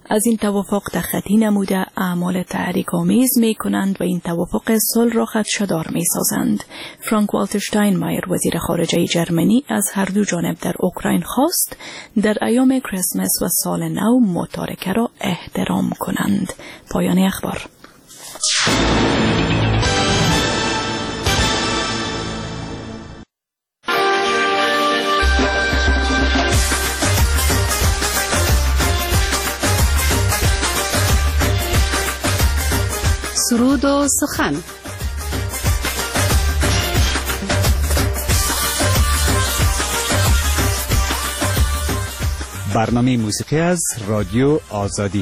از این توافق تخطی نموده اعمال تحریک‌آمیز می‌کنند و این توافق صلح را خدشه‌دار می‌سازند. فرانک والتر شتاینمایر وزیر خارجه جرمنی از هر دو جانب در اوکراین خواست در ایام کریسمس و سال نو متارکه را احترام کنند. پایان اخبار. سرود و سخن. برنامه موسیقی از رادیو آزادی.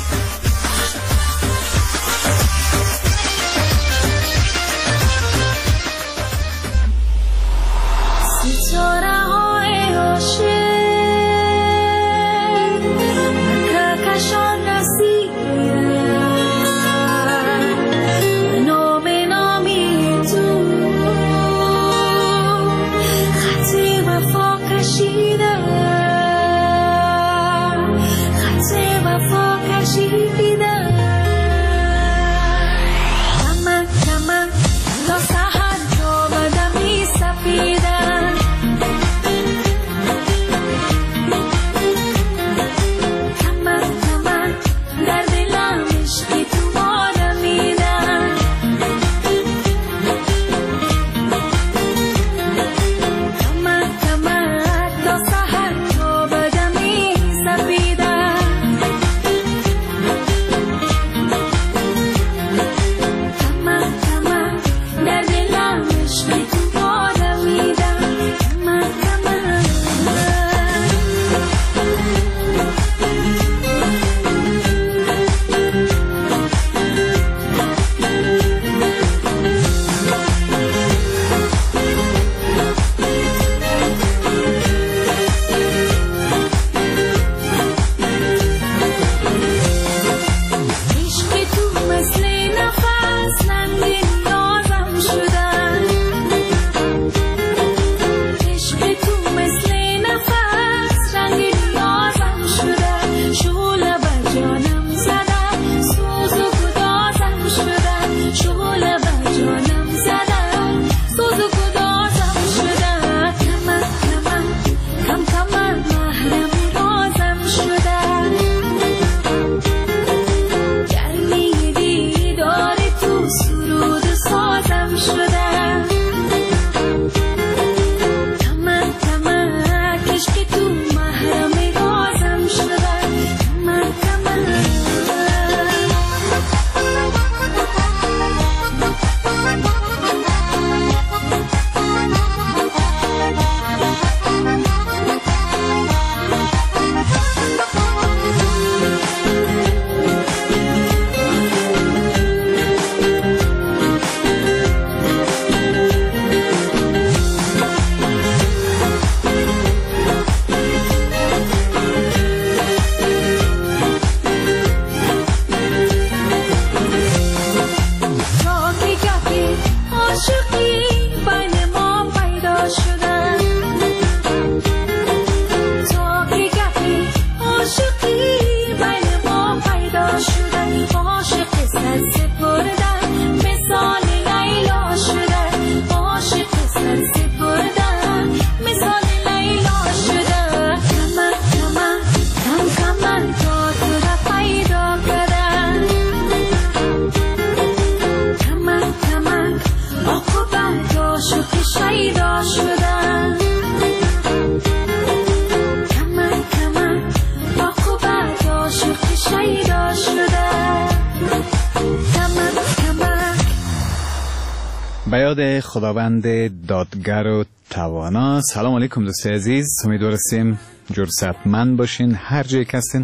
به یاد خداوند دادگر و توانا. سلام علیکم دوست عزیز، امیدوارم جرأتمند باشین، هر جایی که هستین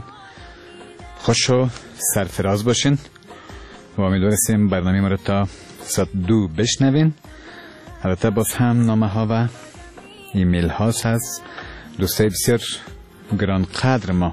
خوش و سرفراز باشین و امیدوارم برنامه ما رو تا ساعت 2 بشنوین. البته باز هم نامه ها و ایمیل ها هست دوستای بسیار گران قدر ما.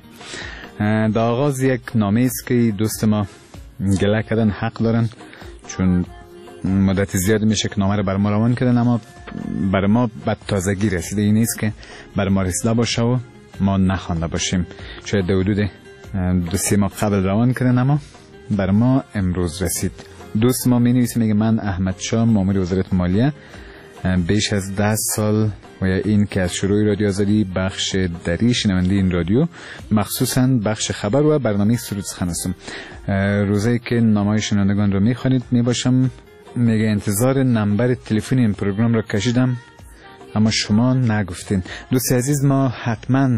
در آغاز یک نامه است که دوست ما گله کردن، حق دارن، چون مدت زیاد میشه که نامه رو بر ما روان کردن، اما بر ما به تازگی رسیده. این نیست که بر ما رسیده باشه و ما نخوانده باشیم. شاید در حدود دو سه ماه قبل روان کردن، اما بر ما امروز رسید. دوست ما می نویسه، میگه من احمد شاه، مامور وزارت مالیه، بیش از 10 سال و یا این که از شروع رادیو آزادی بخش دری شنونده این رادیو، مخصوصا بخش خبر و برنامه سرود سخن هستم. روزی که نامه شنوندگان رو میخوانید میباشم. میگه انتظار نمبر تلفن این پروگرام رو کشیدم اما شما نگفتین. دوست عزیز، ما حتما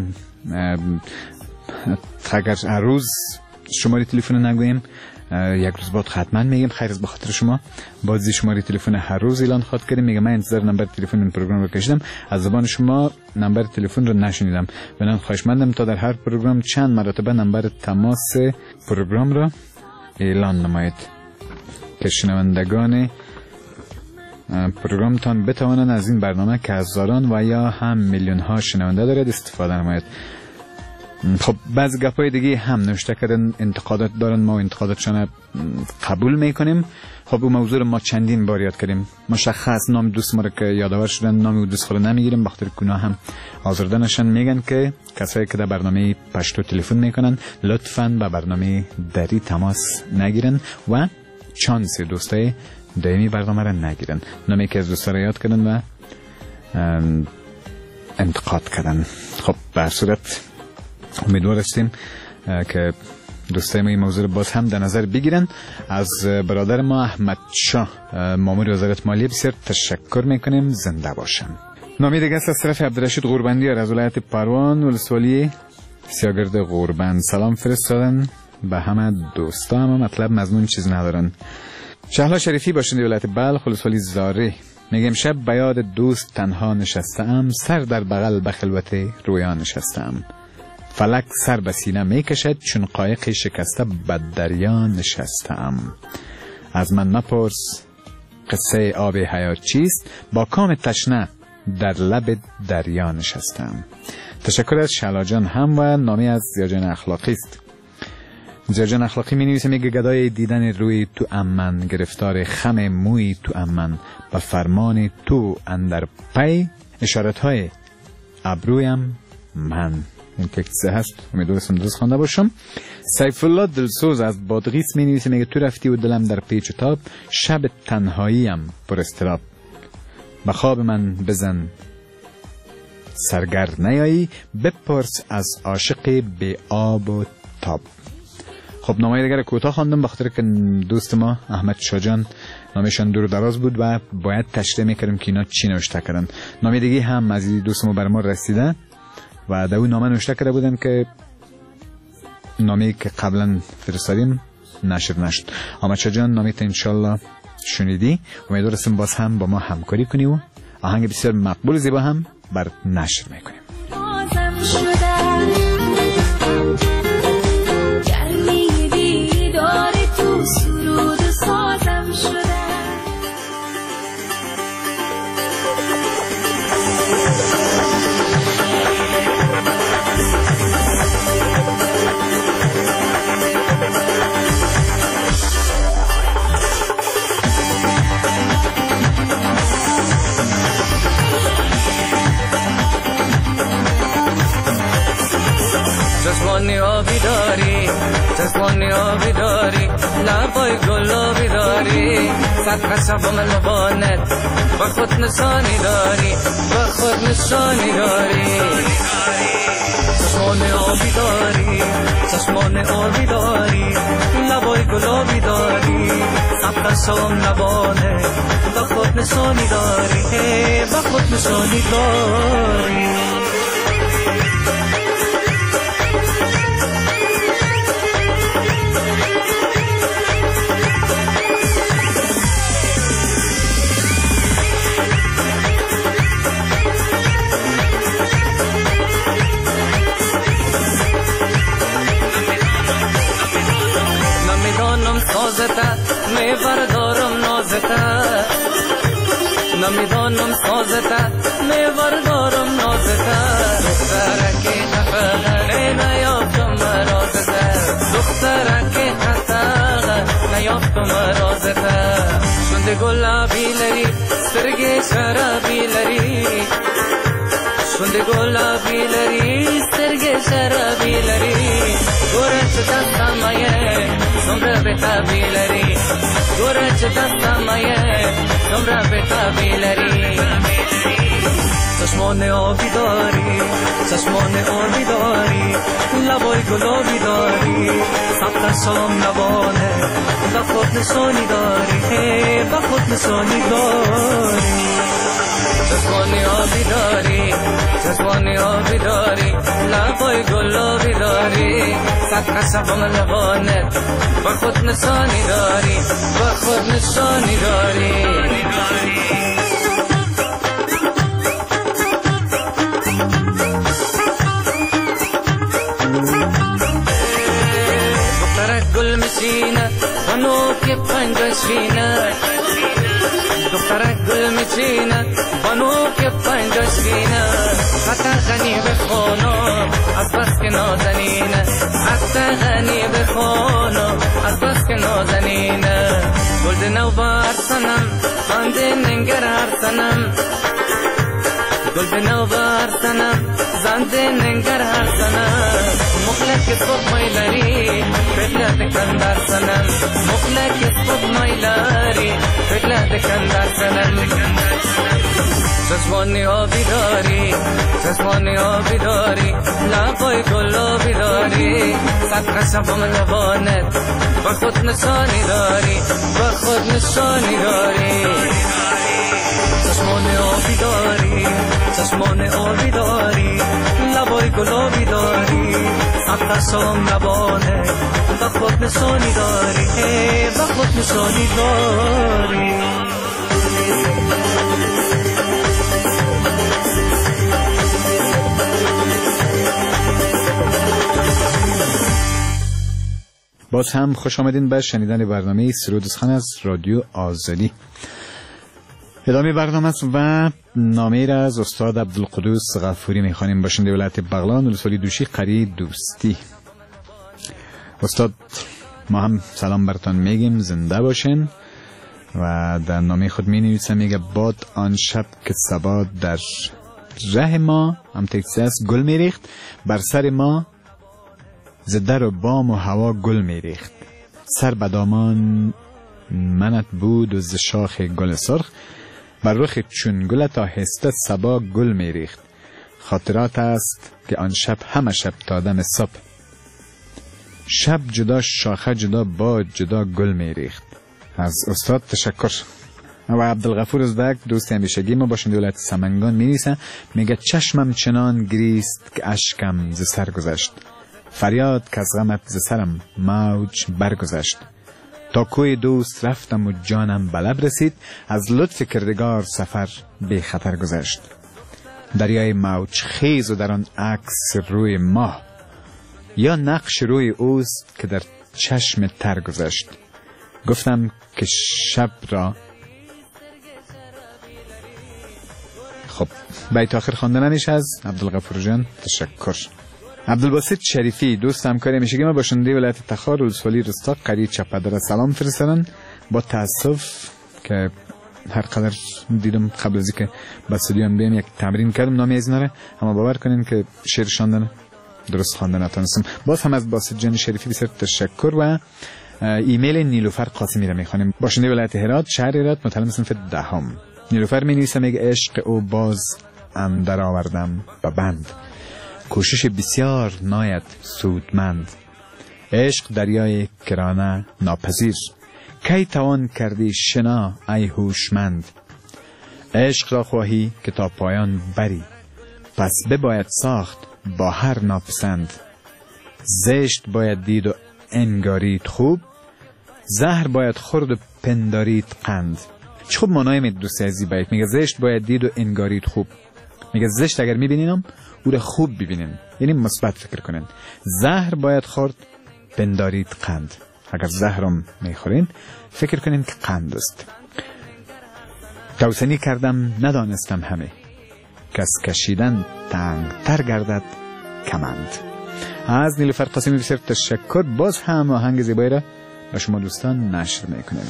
اگر هر روز شماره تلفن رو نگویم، یک روز بعد حتما میگیم خیر از بخاطر شما بازی شماره تلفن هر روز اعلان خواهد کردیم. میگه من انتظار نمبر تلفن این پروگرام رو کشیدم، از زبان شما نمبر تلفن رو نشنیدم. بنابراین خواهشمندم تا در هر پروگرام چند مرتبه نمبر تماس پروگرام را اعلان نمایید که شنوندگان پروگرامتان بتوانند از این برنامه که هزاران و یا هم میلیون ها شنونده دارد استفاده نماید. خب بعضی گپای دیگه هم نوشته کردن، انتقادات دارن، ما انتقاداتشان قبول میکنیم. خب اون موضوع رو ما چندین بار یاد کردیم. مشخص نام دوست ما رو که یادآور شدن نام او دوست خود نمیگیریم، بخاطر گناه هم آزرده نشن. میگن که کسایی که در برنامه پشتو تلفن میکنن لطفاً به برنامه دری تماس نگیرن و چانس دوستای دائمی برنامه را نگیرن. نامی که از دوستا را یاد کردن و انتقاد کردن. خب به هر صورت امیدوار هستیم که دوستای ما این موضوع باز هم در نظر بگیرن. از برادر ما احمد شاه، مامور وزارت مالیه، بسیار تشکر میکنیم. زنده باشن. نامی دیگه است از طرف عبدالرشید قوربندی از ولایت پروان، ولسوالی سیاگرد قوربند. سلام فرستادن به همه دوستا، همه مطلب مضمون چیز ندارن. شهلا شریفی باشنده ولایت بلخ، ولسوالی زاره، میگم شب به یاد دوست تنها نشستم، سر در بغل به خلوت رویان نشستم. فلک سر به سینه میکشد چون قایق شکسته به دریا نشستم. از من مپرس قصه آب حیات چیست، با کام تشنه در لب دریا نشستم. تشکر از شهلا جان هم و نامی از زیاجان اخلاقی است. زیاجان اخلاقی می نویسه، میگه گدای دیدن روی تو امن، گرفتار خم موی تو امن، به فرمان تو اندر پی، اشارت های ابرویم من. این تکسه هست، امیدوارم درست خوانده باشم. سیف الله دلسوز از بادغیس می نویسه، میگه تو رفتی و دلم در پیچ و تاب، شب تنهاییم پر استراب، به خواب من بزن سرگرد نیایی، بپرس از عاشق بی آب و تاب. خب نامه دیگر کوتاه خواندم بخاطر که دوست ما احمد شاه جان نامشان دور دراز بود و باید تشریح میکردم که اینا چی نوشته کردن. نامه دیگه هم از دوست ما بر ما رسیده و در اون نامه نوشته کرده بودم که نامه که قبلا فرستادیم نشر نشد. احمد شاه جان نامه تا انشالله شنیدی، امیدوارم باز هم با ما همکاری کنی و آهنگ بسیار مقبول زیبا هم بر نشر میکنیم. چشمانی آبی داری، چشمانی آبی داری، لبای گلابی داری، صد شب من لبانت با خود نشانی داری، با خود نشانی داری. چشمانی آبی داری، چشمانی آبی داری، لبای گلابی داری، صد شب لبانت با خود نشانی داری، با خود نشانی داری. میبردارم نازته، نمیدانم سازته، میبردارم نازته، دخترکی خفه نیافتم مرازته، دخترکی خفه نیافتم مرازته. شونده گلابی لری، سرگی شرابی لری، شونده مونده گلابی لری سترگه شرابی لری گورچ دستمایه نمره به تابی لری گورچ دستمایه نمره به تابی لری چشمان آبی داری چشمان آبی داری لبای گلابی داری سبت سلام نبانه با خود نشانی داری با خود نشانی داری چشمان آبی داری چشمان آبی داری لبای گلابی داری سبت سلام نبانه با خود نشانی داری با خود نشانی داری گل میچینه بانو که پنجشینه دخترک گل میچینه بانو که پنجشینه حتی غنی بخونو از بس که نازنینه حتی غنی بخونو از بس که نازنینه گلد نو بار سنم زنده ننگر هر سنم گلد نو بار سنم زنده ننگر هر سنم مخلق صبح مایلاری فکر دکن در سنم مخلق صبح مایلاری فکر دکن در سنم چشمانی آبی داری چشمانی آبی داری لبای گلابی داری صد قشم لبانت با خود نشانی داری با خود نشانی داری چشمان آبی داری چشمان آبی داری لبای گلابی داری سبت سلام نبانه با خود نشانی داری با خود نشانی داری باز هم خوش آمدین به شنیدن برنامه سرودستان از رادیو آزادی. ادامه برنامه است و نامه را از استاد عبدالقدوس غفوری میخوانیم، باشنده ولایت بغلان، ولسوالی دوشی، قریه دوستی. استاد ما هم سلام برتان میگیم، زنده باشین. و در نامه خود می نویسه، میگه باد آن شب که صبا در ره ما هم تکسی است گل میریخت، بر سر ما زدر و بام و هوا گل میریخت، سر بدامان منت بود و ز شاخ گل سرخ، بر رخ چون گلت آهسته صبا گل میریخت، خاطرات است که آن شب همه شب تا دم صبح، شب جدا شاخه جدا باد جدا گل میریخت. از استاد تشکر. و عبدالغفور ازدک دوست همیشگی ما باشنده ولایت سمنگان می‌نویسه، میگه چشمم چنان گریست که اشکم ز سر گذشت، فریاد که از غمت ز سرم موج برگذشت، تا کوی دوست رفتم و جانم به لب رسید، از لطف کردگار سفر بی خطر گذشت، دریای موج خیز و در آن عکس روی ماه، یا نقش روی اوست که در چشم تر گذشت، گفتم که شب را. خب بیت آخر خواندنش از عبدالغفور جان تشکر. عبدالباسط شریفی دوست همکاری همیشگی ما باشنده ولایت تخار، ولسوالی رستاق، قریه چپدر سلام فرستادن. با تاسف که هر قدر دیدم قبل از اینکه با استودیو بیام یک تمرین کردم نامی از اینا رو، اما باور کنین که شعر شاندن درست خواندن نتونستم. باز هم از باسط جان شریفی بسیار تشکر. و ایمیل نیلوفر قاسمی را میخوانیم، باشنده ولایت هرات، شهر هرات، متعلم صنف دهم. نیلوفر می‌نویسه، میگه عشق او باز اندر آوردم به بند، کوشش بسیار ناید سودمند، عشق دریای کرانه ناپذیر، کی توان کردی شنا ای هوشمند، عشق را خواهی که تا پایان بری، پس بباید ساخت با هر ناپسند، زشت باید دید و انگارید خوب، زهر باید خورد و پندارید قند. چه خوب مانای می دوستی عزیزی بیت، میگه زشت باید دید و انگارید خوب، میگه زشت اگر میبینینم او را خوب ببینین، یعنی مثبت فکر کنین. زهر باید خورد، پندارید قند، اگر زهرم میخورین فکر کنین که قند است. توسنی کردم ندانستم همه، کس کشیدن تنگ تر گردد کمند. از نیلوفر قاسمی بسیار تشکر. باز هم آهنگ زیبایی را به شما دوستان نشر میکنیم.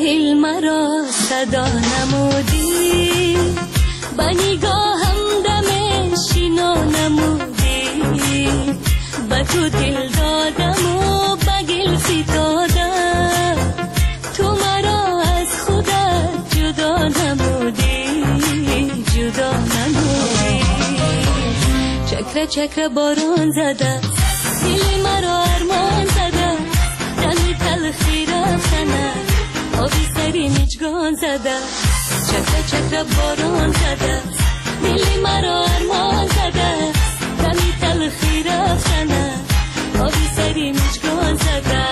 دل مرا صدا نمودی، با نگاهم دم شینا نمودی، با تو دل دادم و با گل فتادم، تو مرا از خودت جدا نمودی، جدا نمودی. چکره چکره بارون زده، دل مرا ارمان زده، دمی تلخی رفتنه، آبی سری مجگان زده، چکره چکره بارون زده، دل مرا ارمان زده، دمی تلخی رفتنه، آبی سری مجگان زده.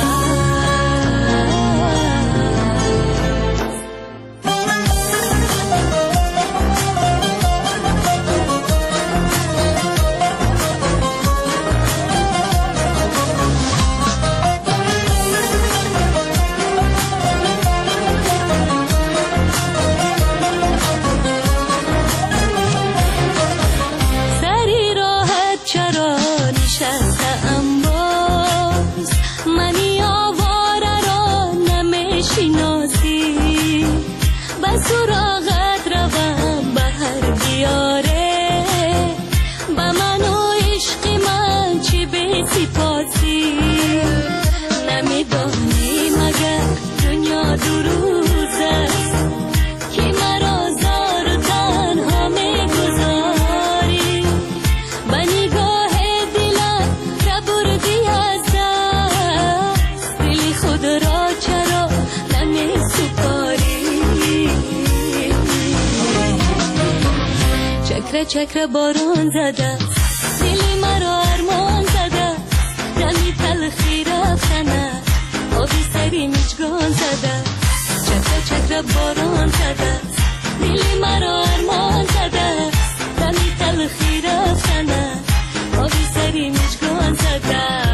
چکره بارون زده، دل مرا ارمان زده، دمی تلخی رفتنه، آبی سری مجگان زده، چکره چکره بارون زده، دل مرا ارمان زده، دمی تلخی رفتنه، آبی سری مجگان زده.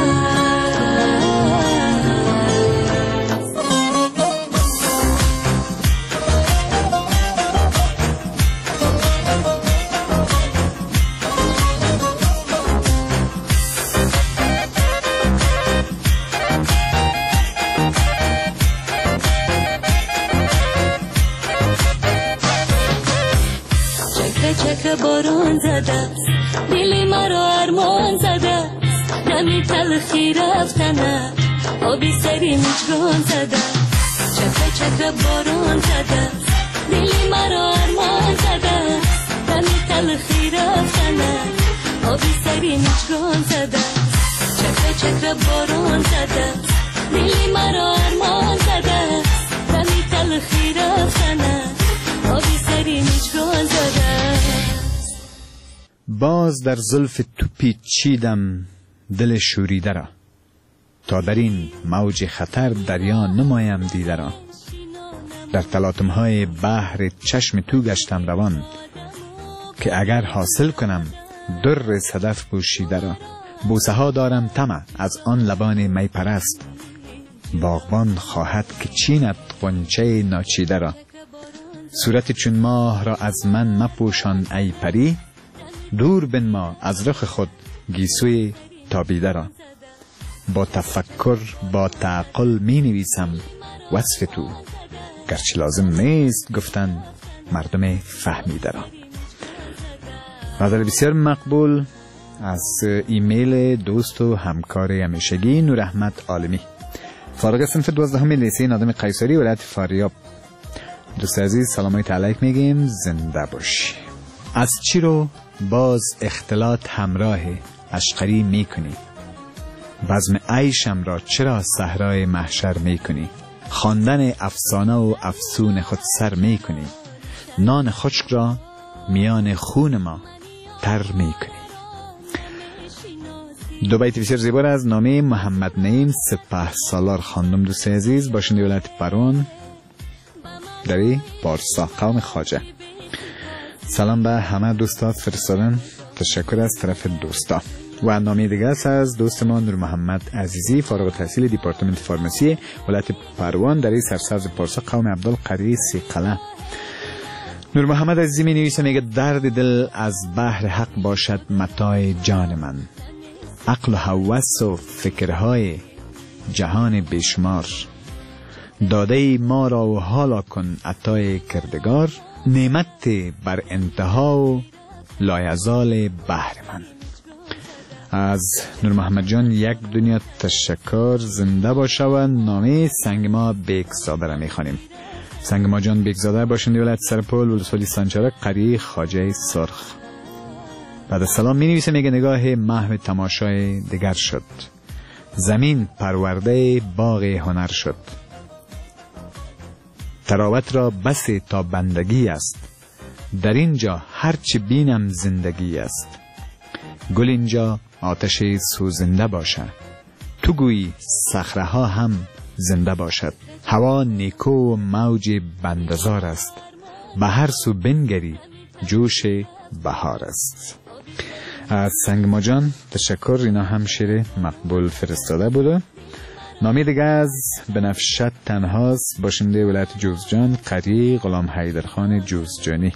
چکره بارون زده، دل مرا ارمان زده، دمی تلخی رفتنه، آبی سری مجگان زده، چکره چکره بارون زده، دل مرا ارمان زده، دمی تلخی رفتنه، آبی سری مجگان زده، چکره چکره بارون زده، دل مرا ارمان زده، دمی تلخی رفتنه، آبی سری مجگان زده. باز در زلف تو پیچیدم دل شوریده را، تا در این موج خطر دریا نمایم دیده را، در تلاطم‌های بحر چشم تو گشتم روان، که اگر حاصل کنم در صدف پوشیده را، بوسه ها دارم طمع از آن لبان می پرست، باغبان خواهد که چیند غنچه ناچیده را، صورت چون ماه را از من مپوشان ای پری، دور بنما از رخ خود گیسوی تابیده را، با تفکر با تعقل می نویسم وصف تو، گرچه لازم نیست گفتن مردم فهمیده را. غزل بسیار مقبول از ایمیل دوست و همکار همیشگی نور احمد عالمی، فارغ صنف 12 لیسه نادم قیصری ولایت فاریاب. دوست عزیز سلامت علیک میگیم، زنده باشی. از چی رو باز اختلاط همراه اشقری میکنی؟ بزم عیشم را چرا صحرای محشر میکنی؟ خواندن افسانه و افسون خود سر میکنی، نان خشک را میان خون ما تر میکنی. دو بیت بسیار زیبا از نامه محمد نعیم سپهسالار خواندم. دوست عزیز باشنده ولایت پروان دری پارسا قوم خواجه. سلام به همه دوستا فرستادن، تشکر از طرف دوستا. و نامه دیگه است از دوست ما نور محمد عزیزی، فارغ التحصیل دیپارتمنت فارماسی ولایت پروان دری سرسبز پارسا قوم عبدالقدیر سیقلعه. نور محمد عزیزی می نویسه، میگه درد دل از بحر حق باشد متاع جان من، عقل و هوس و فکرهای جهان بیشمار، داده ما را و حالا کن عطای کردگار، نعمت بر انتها و لایزال بحر من. از نور محمد جان یک دنیا تشکر. زنده باشه و نامه سنگما بیگزاده را میخوانیم. سنگما جان بیگزاده باشنده ولایت سرپل، ولسوالی سنچرک، قریه خواجه سرخ. بعد از سلام می نویسه، میگه نگاه محو تماشای دگر شد، زمین پرورده باغ هنر شد. تراوت را بس تا بندگی است، در اینجا هرچی بینم زندگی است. گل اینجا آتش سوزنده باشه، تو گویی صخره ها هم زنده باشد. هوا نیکو و موج بندزار است، به هر سو بنگری جوش بهار است. از سنگما جان تشکر. اینا هم شعر مقبول فرستاده بوده. نامی دیگه از بنفشت تنهاست، باشنده ولایت جوزجان، قریه غلام حیدرخان جوزجانی.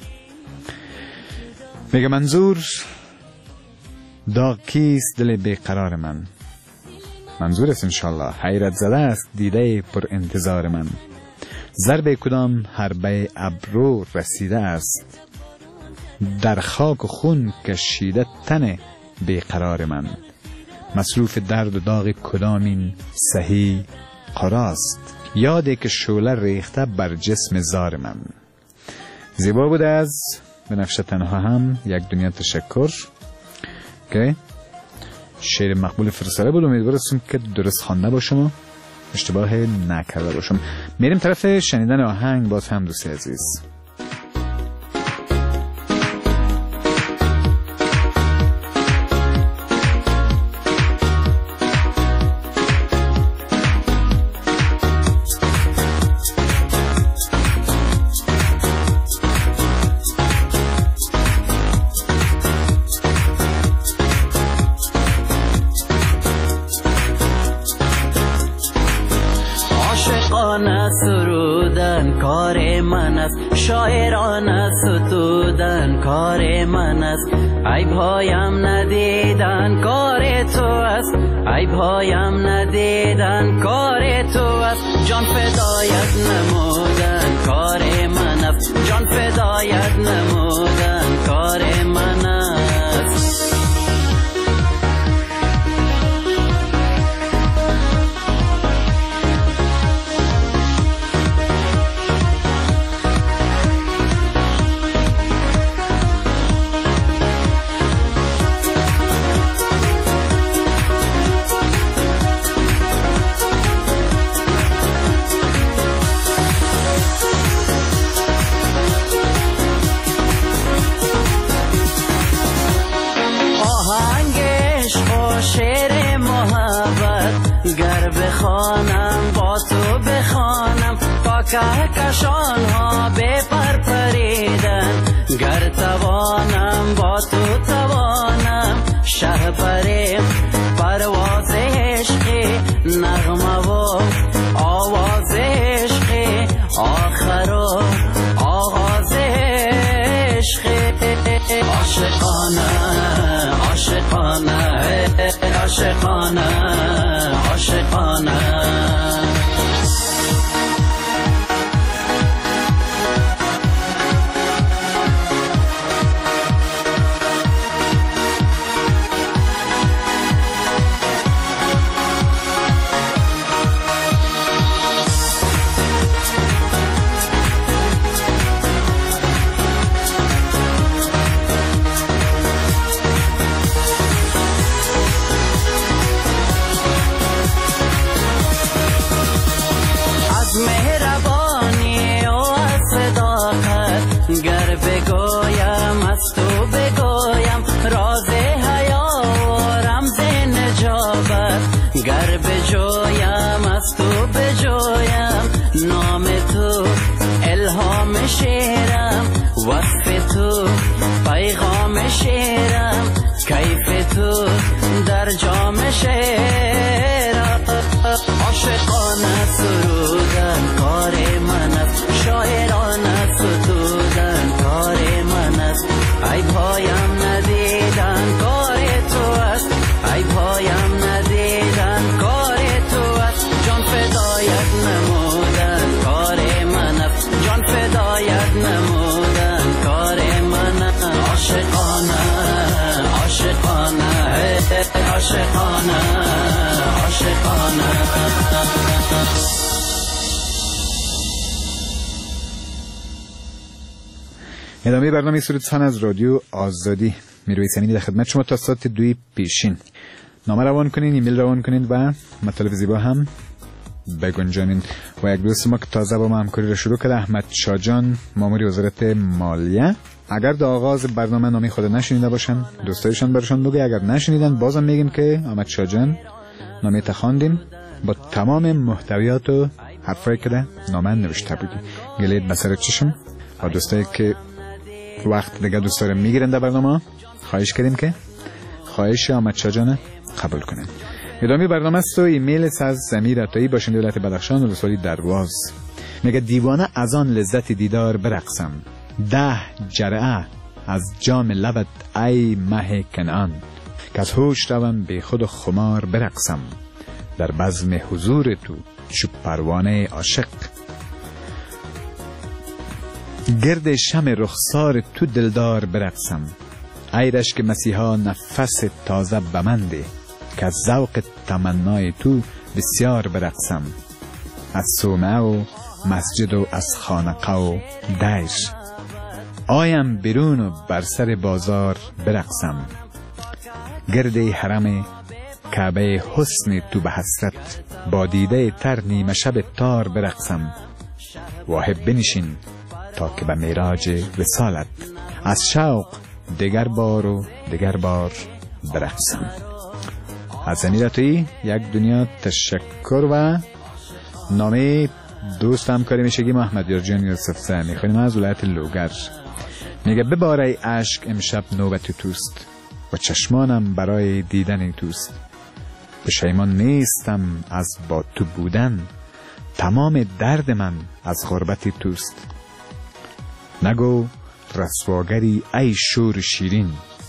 میگه منظور داغ کیست دل بیقرار من، منظور است انشالله حیرت زده است دیده پر انتظار من. ضرب کدام حربه ابرو رسیده است، در خاک و خون کشیده تن بیقرار من. مصروف درد و داغ کدام این سهی قراست، یادی که شعله ریخته بر جسم زار من. زیبا بوده. از بنفشه تنها هم یک دنیا تشکر که شعر مقبول فرستاده بود. امیدوارم که درست خوانده باشم و اشتباه نکرده باشم. میریم طرف شنیدن آهنگ. باز هم دوستی عزیز، سرودن کار من است، شاعرانه ستودن کار من است. ای پایم ندیدن کار تو است، ای پایم ندیدن کار تو است. جان فدایت نمودن کار من است، جان فدایت نمودن کار من است. گر بخوانم با تو بخوانم، با کهکشان ها بپر پریدن. گر توانم با تو توانم، شهپر پرواز عشقی، نغمه و آواز عشقی، آخر و آغاز عشقی. عاشقانه عاشقانه عاشقانه عاشقانه. گر بگویم از تو بگویم راز حیا و رمز نجابت، گر بجویم از تو بجویم نام تو الهام شعرم، وصف تو پیغام شعرم، کیف تو در جام شعرم. عاشقانه سرودن کار من است، شاعرانه ستودن کار من است. ای پایم ندیدن کار تو است، ای پایم ندیدن کار تو است. جان فدایت نمودن ادامه برنامه سرودستان از رادیو آزادی. میروی سمینی در خدمت شما تا ساعت 2 پیشین. نامه روان کنین، ایمیل روان کنین و مطالب زیبا هم بگنجانین. و یک دوست ما که تازه با ما همکاری را شروع کرده، احمد شاجان، مامور وزارت مالیه. اگر در آغاز برنامه نامی خود نشنیده باشن، دوستایشان برشان بگه. اگر نشنیدن بازم میگیم که احمد شاجان نامی تخواندیم با تمام محتویات و حرفایی که نامه نوشته بودی. گلید بسر چشم و دوستایی که وقت دیگه دوست دارم میگیرن در برنامه، خواهش کردیم که خواهش احمد شاجان قبول کنن. ادامه برنامه است و ایمیل از زمیر عطایی باشنده ولایت بدخشان رسولی درواز. میگه دیوانه از آن لذت دیدار برقصم، 10 جرعه از جام لبت ای مه کنعان، که از هوش روم به خود خمار برقصم، در بزم حضور تو چو پروانه عاشق، گرد شم رخسار تو دلدار برقصم، ای رشک مسیحا نفس تازه بمنده، که از ذوق تمنای تو بسیار برقصم، از صومعه و مسجد و از خانقه و دیر، آیم بیرون و بر سر بازار برقصم، گرد حرم کعبه حسن تو به حسرت، با دیده تر نیمه شب تار برقصم، واحب بنشین تا که به معراج وصالت، از شوق دگر بار و دگر بار برقصم. از زمیر عطایی یک دنیا تشکر. و نامه دوست همکاری میشگی محمد یارجان یوسف زه میخوانیم از ولایت لوگر. میگه بباره عشق امشب نوبت توست و چشمانم برای دیدن توست، پشیمان نیستم از با تو بودن، تمام درد من از غربت توست، نگو رسواگری ای شور شیرین،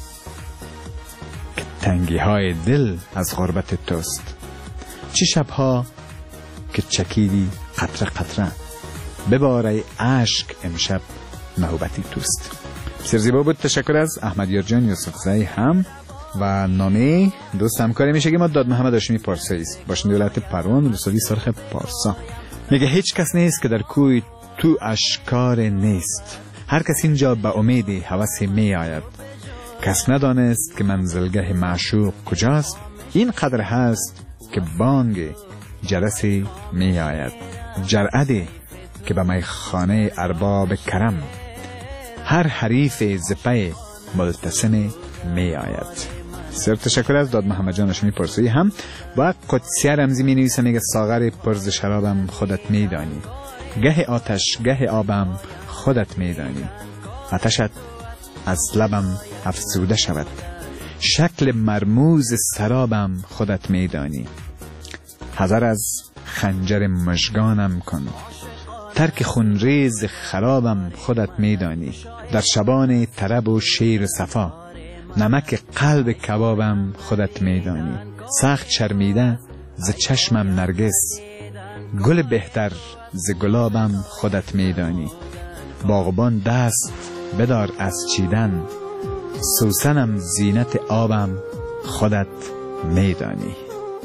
که تنگی های دل از غربت توست، چه شبها که چکیدی قطره قطره، بباره عشق امشب نوبتی توست. بسیار زیبا بود. تشکر از احمد یارجان یوسف زی هم. و نامه دوست همکاری میشه که ما داد محمد هاشمی پارسایی است، باشنده ولایت پروان رسولی سرخ پارسا. میگه هیچ کس نیست که در کوی تو اشکار نیست، هر کس اینجا به امید هوس می آید، کس ندانست که منزلگه معشوق کجاست، این قدر هست که بانگ جرس می آید، جرعه که به میخانه ارباب کرم، هر حریف زپه ملتسم می آید. بسیار تشکر از داد محمد جان هاشمی پارسایی هم. و قدسیه رمزی می نویسه، میگه ساغر پرز شرابم خودت می دانی، گه آتش گه آبم خودت می دانی، آتشت از لبم افسوده شود، شکل مرموز سرابم خودت می دانی، حذر از خنجر مژگانم کن، ترک خونریز خرابم خودت می دانی، در شبان طرب و شیر صفا، نمک قلب کبابم خودت می دانی، سخت شرمیده ز چشمم نرگس، گل بهتر ز گلابم خودت می دانی، باغبان دست بدار از چیدن، سوسنم زینت آبم خودت می دانی.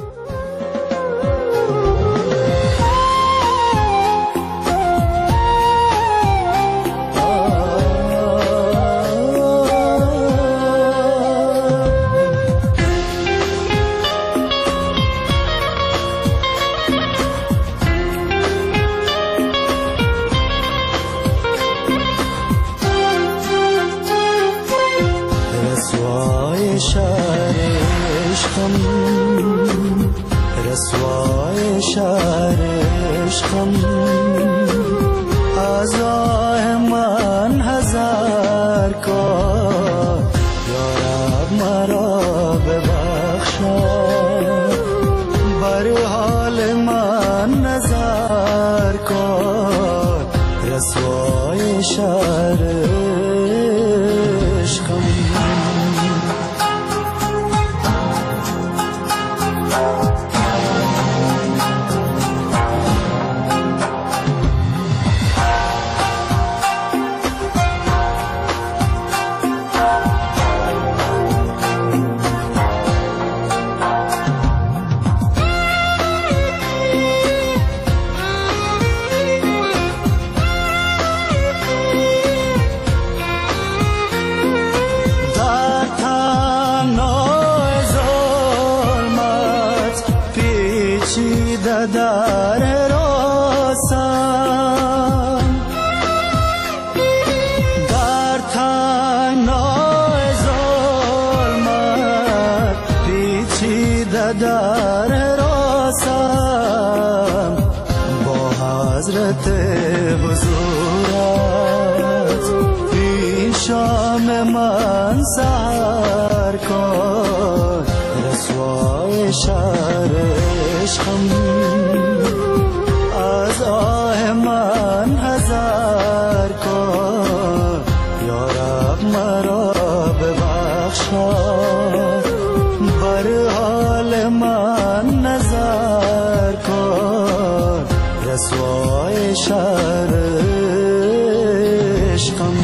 رسوای شهر عشقم، از راه من حذر کن، یا رب مرا ببخشا، بر حال من نظر کن، رسوای شهر عشقم. سحر کن رسوای شهر عشقم از آه من حذر کن یا رب مرا ببخشا بر حال من نظر کن رسوای شهر عشقم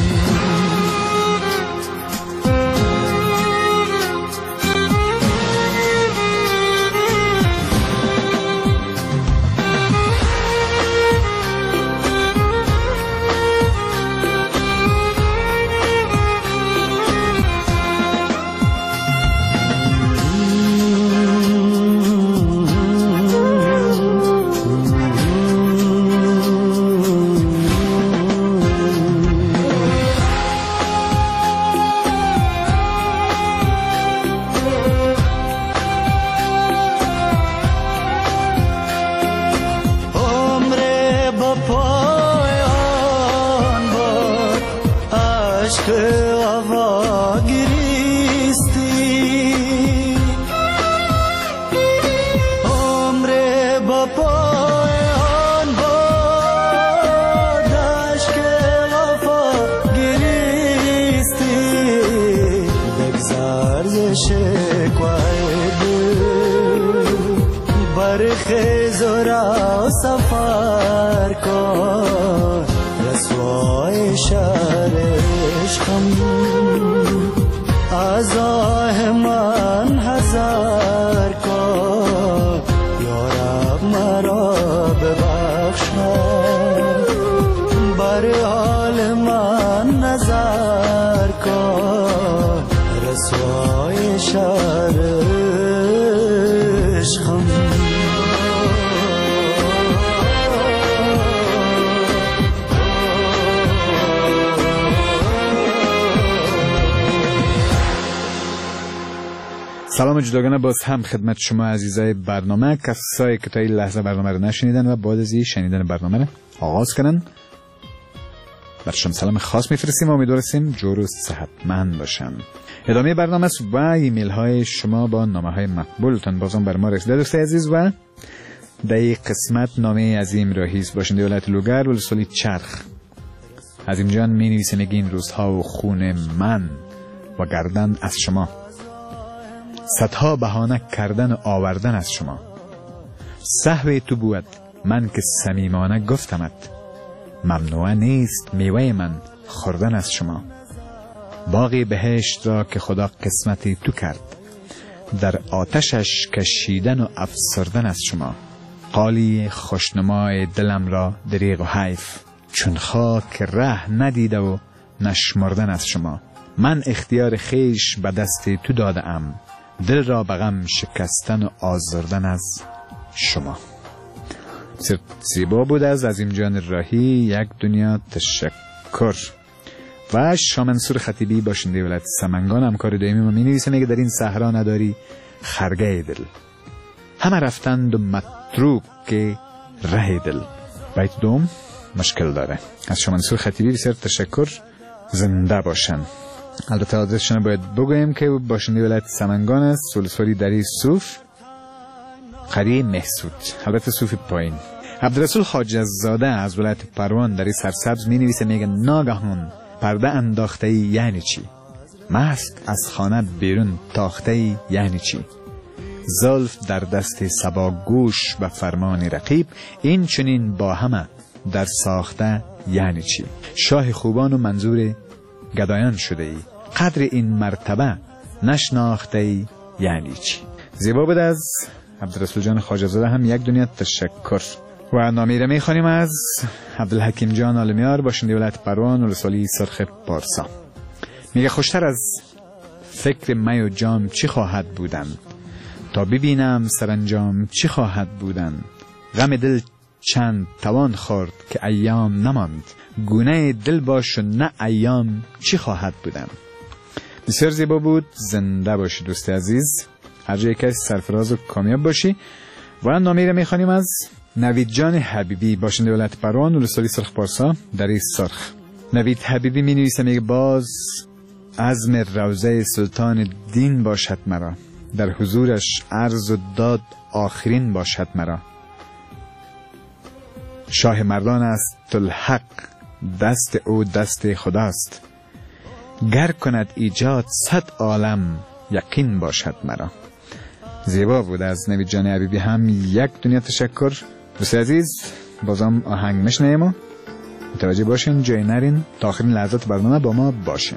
برخیز و را سفر کن رسوای شهر عشقم از آه من حذر کن یا رب مرا ببخشا بر حال من نظر کن رسوای شهر عشقم سلام جداگانه باز هم خدمت شما عزیزای برنامه، کسایی که تا این لحظه برنامه رو نشنیدن و بعد از این شنیدن برنامه رو آغاز کنن برشون سلام خاص میفرستیم و امیدواریم جور و صحتمند باشن. ادامه برنامه است و ایمیل های شما با نامه های مقبولتان بازم بر ما رسیده دوستای عزیز. و در این قسمت نامه عظیم راهیز باشنده ولایت لوگر ولسوالی چرخ. عظیم جان می نویسه میگه این روزها و خون من و گردن از شما، صدها بهانه کردن و آوردن از شما، سهو تو بود من که صمیمانه گفتمت، ممنوع نیست میوه من خوردن از شما، باغی بهشت را که خدا قسمتی تو کرد، در آتشش کشیدن و افسردن از شما، قالی خوشنمای دلم را دریغ و حیف، چون خاک ره ندیده و نشمردن از شما، من اختیار خیش به دست تو داده ام، دل را به غم شکستن و آزردن از شما. زیبا بود از عظیم جان راهی، یک دنیا تشکر. و شاه منصور خطیبی باشنده ولایت سمنگان همکار دائمی ما می نویسه میگه در این صحرا نداری خرگه دل، همه رفتند و متروک که ره دل. بیت دوم مشکل داره. از شاه منصور خطیبی بسیار تشکر، زنده باشن. البته آدرسشون باید بگویم که باشنده ولایت سمنگان است، ولسوالی دری صوف قریه محسود، البته صوف پایین. عبدالرسول خواجه زاده از ولایت پروان دری سرسبز می نویسه میگه ناگهان پرده انداخته ای یعنی چی؟ مست از خانه بیرون تاخته ای یعنی چی؟ زلف در دست صبا گوش و فرمان رقیب، این چنین با همه در ساخته یعنی چی؟ شاه خوبان و منظور گدایان شده ای، قدر این مرتبه نشناخته ای یعنی چی؟ زیبا بود از عبدالرسول جان خواجه زاده، هم یک دنیا تشکر. و نامی را میخوانیم از عبدالحکیم جان عالمیار باشنده ولایت پروان ولسوالی سرخ پارسا. میگه خوشتر از فکر می و جام چی خواهد بودن، تا ببینم سرانجام چی خواهد بودن، غم دل چند توان خورد که ایام نماند، گونه دل باش و نه ایام چی خواهد بودن. بسیار زیبا بود، زنده باشی دوست عزیز، هر جایی که سرفراز و کامیاب باشی. و نامی را میخوانیم از نوید جان حبیبی باشنده ولایت پروان ولسوالی سرخ پارسا دری سرخ. نوید حبیبی می نویسه میگه باز عزم روضه سلطان دین باشد مرا، در حضورش عرض و داد آخرین باشد مرا. شاه مردان است الحق، دست او دست خداست، گر کند ایجاد 100 عالم یقین باشد مرا. زیبا بود از نوید جان حبیبی. هم یک دنیا تشکر. دوست عزیز بازم آهنگ میشنیم و متوجه باشین، جای نرین، تا آخرین لحظات برنامه با ما باشین.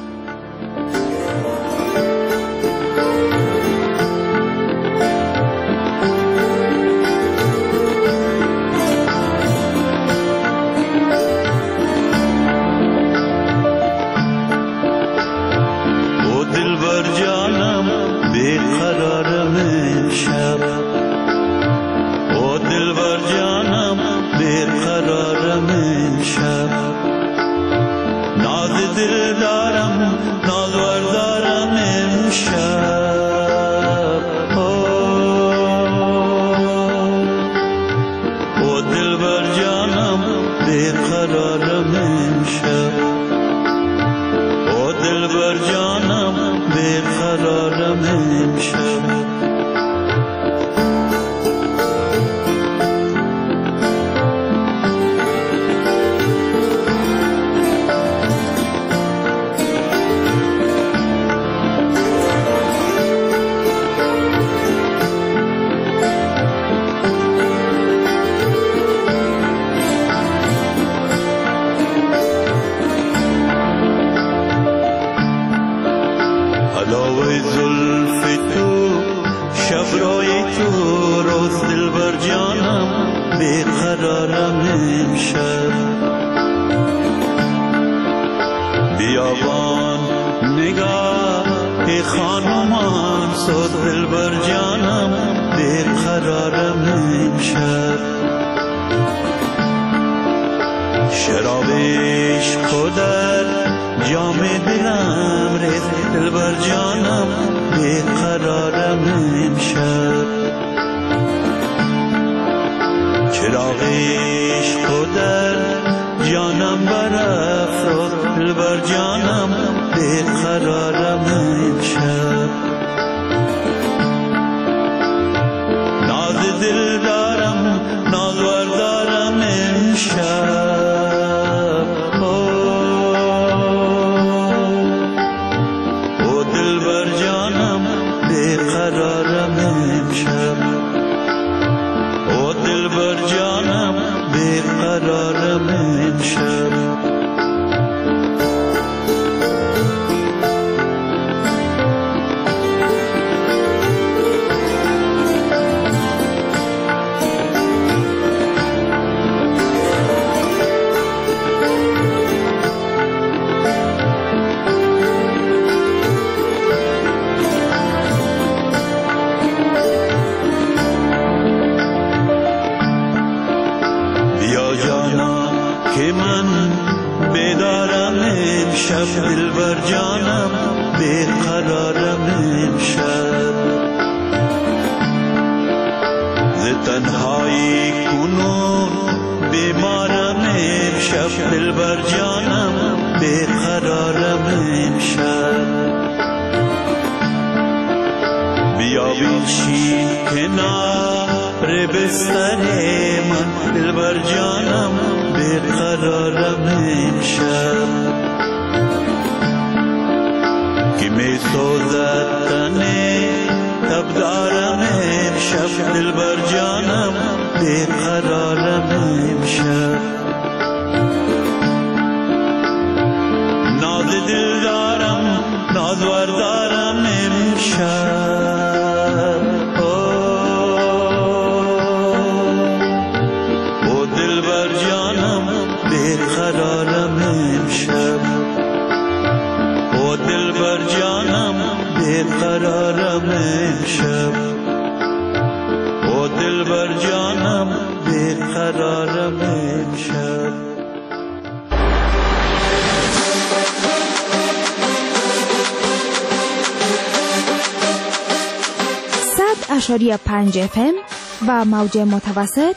اشاری 5 FM و موج متوسط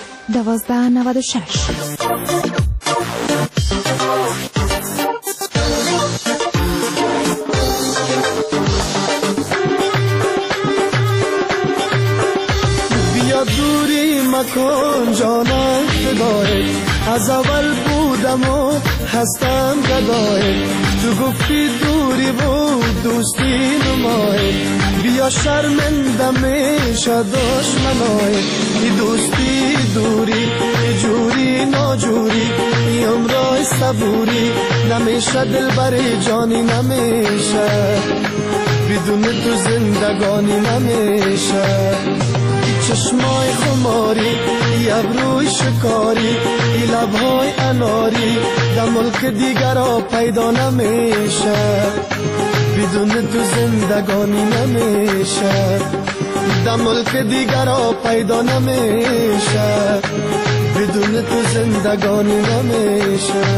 1296. هستم گدای تو گفتی دوری بود دوستی نمای بیا شرمنده میشه دشمنای ای دوستی دوری ای جوری ناجوری ای عمرای صبوری نمیشه دل بری جانی نمیشه بدون تو زندگانی نمیشه چشمای خماری ای ابروی شکاری ای لبهای اناری در ملک دیگر پیدا نمیشه بدون تو زندگانی نمیشه در ملک دیگر پیدا نمیشه بدون تو زندگانی نمیشه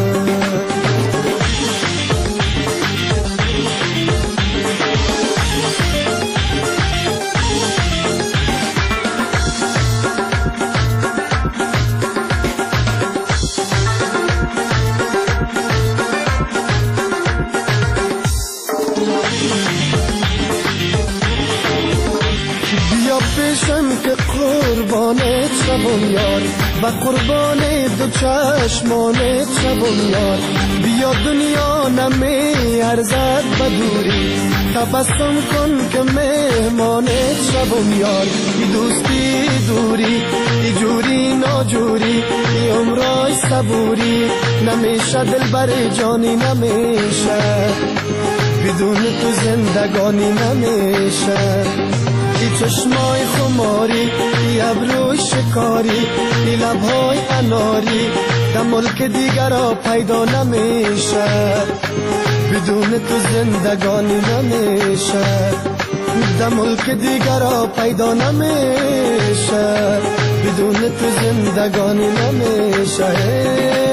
که قربانت شبم یار و قربان دو چشمانت شبم یار بیا دنیا نمی ارزد بدوری تبسم کن که مهمانت شبم یار ای دوستی دوری ای جوری ناجوری ای عمرای صبوری نمیشه دل بر جانی نمیشه بدون تو زندگانی نمیشه ای چشمای خماری ای ابروی شکاری ای لبهای اناری در ملک دیگر پیدا نمیشه بدون تو زندگانی نمیشه در ملک دیگر پیدا نمیشه بدون تو زندگانی نمیشه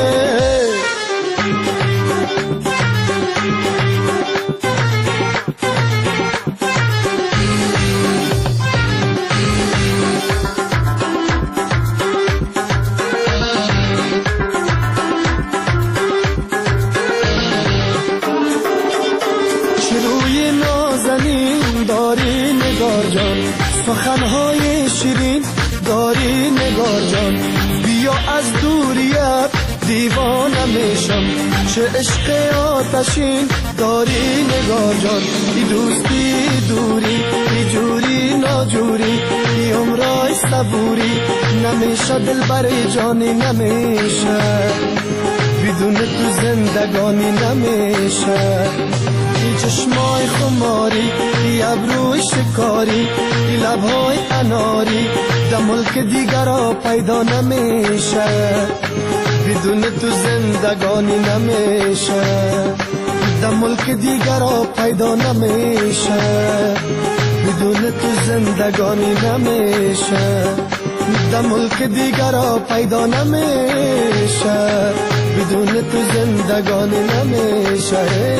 سخنهای شیرین داری نگار جان بیا از دوریت دیوانه میشم چه عشق آتشین داری نگار جان ای دوستی دوری ای جوری ناجوری ای عمرای صبوری نمیشه دل بر جانی نمیشه بدون تو زندگانی نمیشه ای چشمای خماری ای ابروی شکاری ای لبهای اناری در ملک دیگر پیدا نمیشه بدون تو زندگانی نمیشه در ملک دیگر پیدا نمیشه بدون تو زندگانی نمیشه در ملک دیگر پیدا نمیشه بدون تو زندگانی نمیشه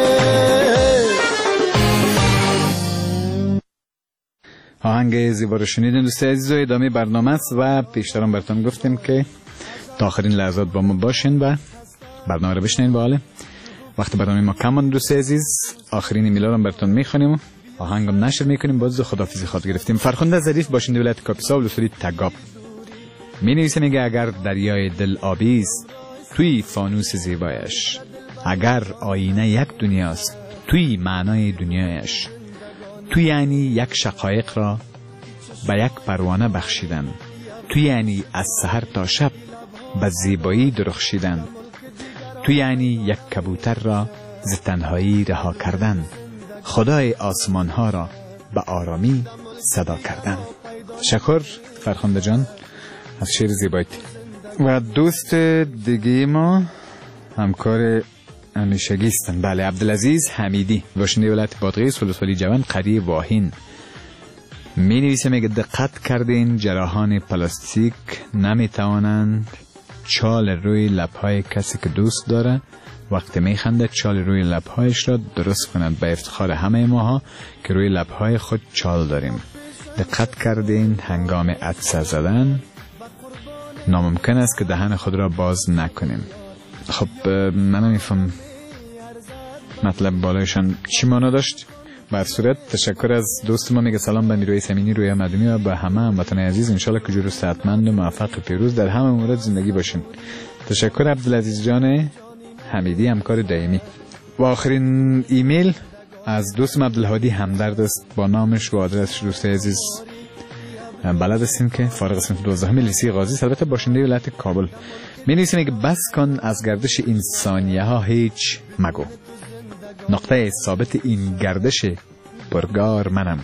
آهنگ زیبا رو شنیدین دوستان عزیز و ادامه برنامه است و پیشترم براتون گفتیم که تا آخرین لحظات با ما باشین و برنامه رو بشنین. با حاله وقت برنامه ما کم مونده دوستان عزیز آخرین ایمیلا رو براتون میخونیم و آهنگم نشر میکنیم باز خداحافظی خواهد گرفتیم. فرخنده ظریف باشنده ولایت کاپیسا ولسوالی تگاب می نویسه میگه اگر دریای دل آبی است توی فانوس زیبایش اگر آینه یک دنیاست توی معنای دنیایش تو یعنی یک شقایق را به یک پروانه بخشیدن تو یعنی از سحر تا شب به زیبایی درخشیدن تو یعنی یک کبوتر را ز تنهایی رها کردن خدای آسمان ها را به آرامی صدا کردن. شکر فرخنده جان از شعر زیبایت. و دوست دیگه ما همکار همیشگی هستن بله عبدالعزیز حمیدی باشنده ولایت بادغیس ولسوالی جوان قریه واهین می نویسه میگه دقت کردین جراحان پلاستیک نمی توانند چال روی لبهای کسی که دوست داره وقتی می خنده چال روی لبهایش را درست کند به افتخار همه ماها که روی لبهای خود چال داریم. دقت کردین هنگام عطسه زدن ناممکن است که دهن خود را باز نکنیم. خب من نمیفهم مطلب بالایشان چی مانا داشت. بر صورت تشکر از دوست ما میگه سلام به نیروی سمینی روی مدنی و به همه هموطنان عزیز انشالله که جور و صحتمند و موفق و پیروز در همه مورد زندگی باشین. تشکر عبدالعزیز جان حمیدی همکار دائمی. و آخرین ایمیل از دوستم عبدالهادی همدرد است. با نامش و آدرسش دوست عزیز بلد هستیم که فارغ قسمت 12 لیسه قاضی، البته باشنده ولایت کابل. می نویسیم که بس کن از گردش این ثانیه ها هیچ مگو، نقطه ثابت این گردش پرگار منم.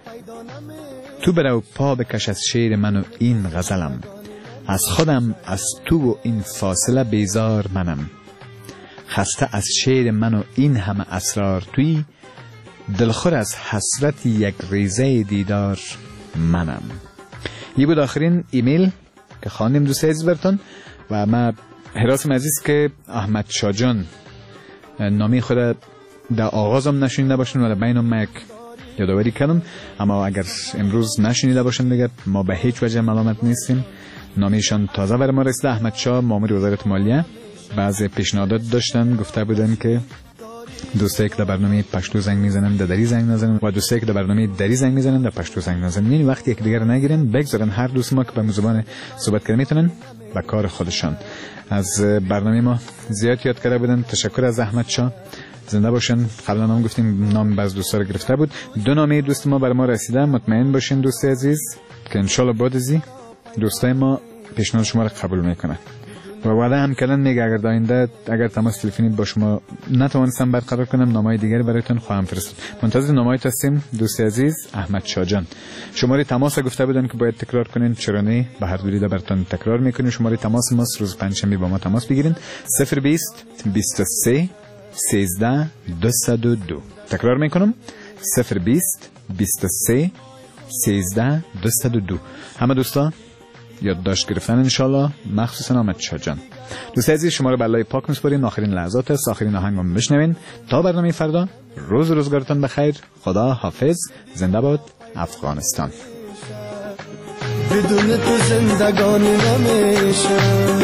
تو برو پا بکش از شعر من و این غزلم، از خودم از تو و این فاصله بیزار منم. خسته از شعر من و این همه اسرار توی، دلخور از حسرت یک ریزه دیدار منم. یه بود آخرین ایمیل که خواندیم دوست عزیز برتون. و ما حراسم عزیز که احمد شاه جان نامی خود در آغازم نشنیده باشن و در بینم ما یک یادآوری کردم، اما اگر امروز نشنیده باشن دیگه ما به هیچ وجه ملامت نیستیم. نامیشان تازه بر ما رسیده. احمد شاه مامور وزارت مالیه. بعضی پیشنهادات داشتن، گفته بودن که دوستایی که در برنامه پشتو زنگ میزنن در دری زنگ نزنن و دوستایی که در برنامه دری زنگ میزنن در پشتو زنگ نزنن. یعنی وقتی یک دیگر نگیرن بگذارن هر دوست ما که به زبان صحبت کنه میتونن به کار خودشان. از برنامه ما زیاد یاد کرده بودن. تشکر از احمد شاه، زنده باشن. قبلا هم گفتیم نام بعض دوستا رو گرفته بود. دو نامه دوست ما بر ما رسیده. مطمئن باشین دوست عزیز که ان شاء الله بعد از دوستای ما پیشنهاد شما رو قبول میکنه. و وعده هم کردن میگه اگر داینده اگر تماس تلفنی با شما نتوانستم برقرار کنم نامه‌های دیگری برایتون خواهم فرستاد. منتظر نامه‌هایت هستیم دوست عزیز. احمد شاه جان شماره تماس گفته بودن که باید تکرار کنین، چرا نه؟ به هر دوری براتون تکرار میکنیم. شماره تماس ما روز پنجشنبه با ما تماس بگیرین. 020 23 13 202. تکرار میکنم 020 23 13 202. همه دوستا یادداشت گرفتن انشالله، مخصوصا احمد شاه جان. دوست عزیز شما رو به الله پاک میسپاریم. آخرین لحظات است، آخرین آهنگم بشنوین. تا برنامه فردا، روز روزگارتون بخیر. خدا حافظ. زنده باد افغانستان. بدون تو زندگانی نمیشه.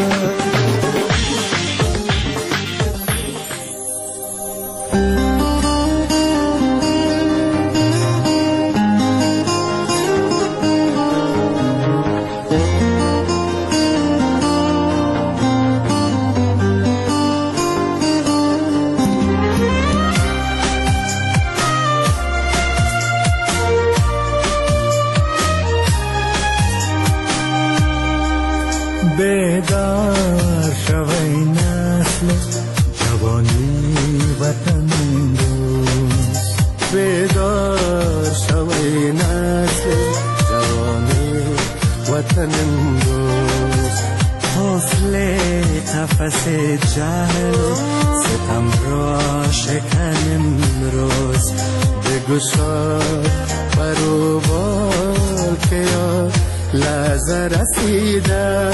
بیدار شوی نسل جوانی وطن دوست، بیدار شوی نسل جوانی وطن دوست. حوصله قفس جهل ستم را شکن امروز، بگشا برو بال که یا لحظه رسیده.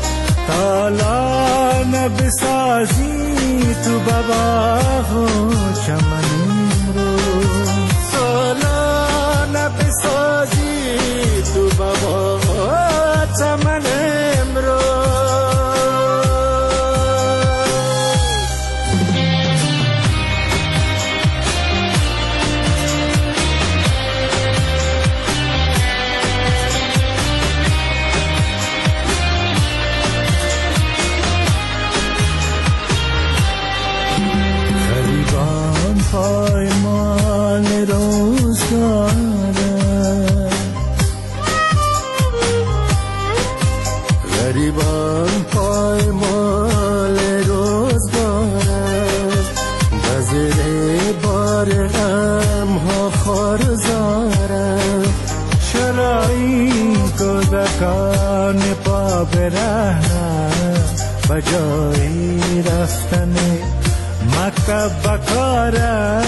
تالا نبسازی تو بابا و چمن امروز، تالا نبسازی تو بابا و چمن امروز. پایمان روزگاره، غریبان پایمان روزگاره، بزیر بار غم ها خارزاره. شرایی کودکان پا برهنه، بجایی رفتن مکتب بکاره.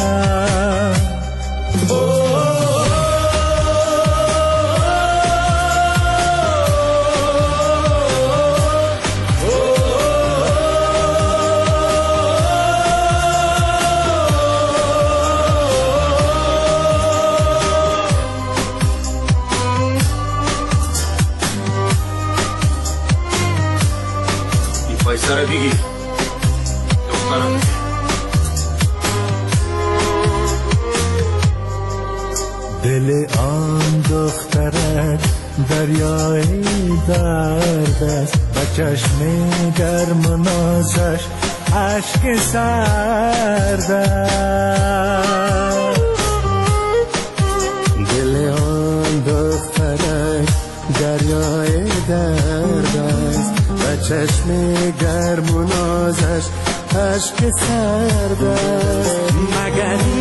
این پایسه رو بگیر دخترم. دل آن دخترت دریای درد است، با چشم گرم و نازش عشق سرد است. دل آن دخترک دریای درد است و چشم گرم و نازش عشق سرد است. مگر